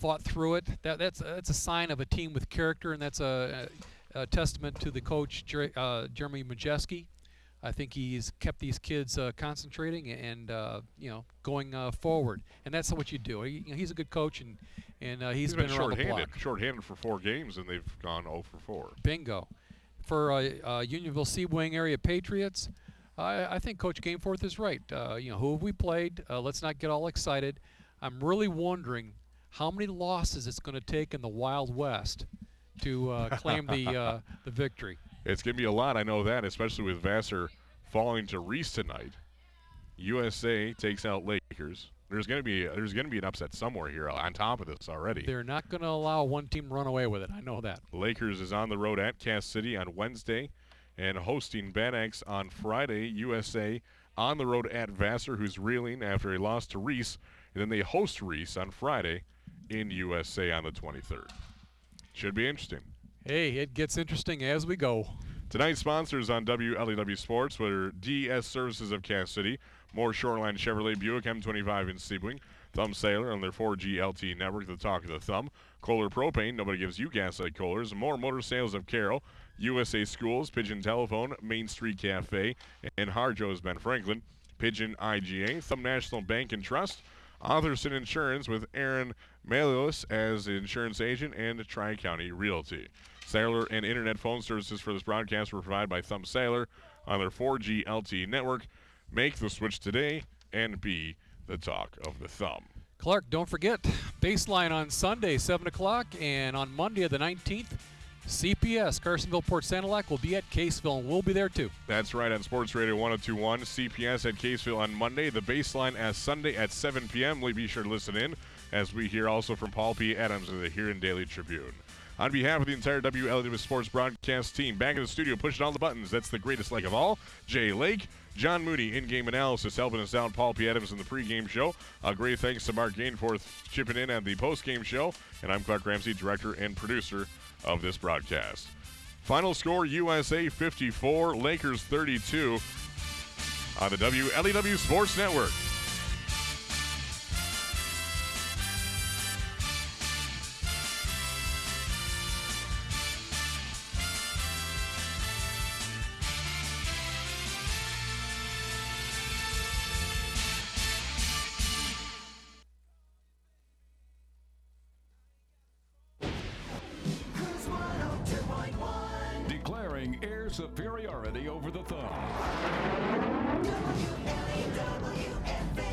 fought through it. That's a sign of a team with character, and that's a testament to the coach, Jeremy Majeski. I think he's kept these kids concentrating and going forward, and that's what you do. He's a good coach, and he's been around the block. Short-handed for 4 games, and they've gone 0 for 4. Bingo. For Unionville Seaboing area Patriots, I think Coach Gameforth is right. Who have we played? Let's not get all excited. I'm really wondering how many losses it's going to take in the Wild West to claim the victory. It's going to be a lot, I know that, especially with Vassar falling to Reese tonight. USA takes out Lakers. There's going to be an upset somewhere here on top of this already. They're not going to allow one team to run away with it. I know that. Lakers is on the road at Cass City on Wednesday and hosting Bad Axe on Friday. USA on the road at Vassar, who's reeling after a loss to Reese. And then they host Reese on Friday in USA on the 23rd. Should be interesting. Hey, it gets interesting as we go. Tonight's sponsors on WLEW Sports were DS Services of Cass City, More Shoreline Chevrolet Buick M25 in Sebring, Thumb Sailor on their 4G LTE network, the talk of the thumb, Kohler Propane, nobody gives you gas like Kohler's, More Motor Sales of Carroll, USA Schools, Pigeon Telephone, Main Street Cafe, and Harjo's Ben Franklin, Pigeon IGA, Thumb National Bank and Trust, Arthurson Insurance with Aaron Malios as insurance agent, and Tri-County Realty. Cellular and internet phone services for this broadcast were provided by Thumb Sailor on their 4G LTE network. Make the switch today and be the talk of the thumb. Clark, don't forget, Baseline on Sunday, 7 o'clock, and on Monday the 19th, CPS, Carsonville Port Sanilac, will be at Caseville, and we'll be there too. That's right, on Sports Radio 102.1, CPS at Caseville on Monday, the Baseline as Sunday at 7 p.m. Be sure to listen in as we hear also from Paul P. Adams of the Huron Daily Tribune. On behalf of the entire WLW Sports broadcast team, back in the studio pushing all the buttons, that's the greatest like of all, Jay Lake, John Mooney, in-game analysis, helping us out, Paul P. Adams in the pregame show. A great thanks to Mark Gainforth chipping in at the postgame show, and I'm Clark Ramsey, director and producer of this broadcast. Final score, USA 54, Lakers 32 on the WLEW Sports Network. Air superiority over the thumb. WLEW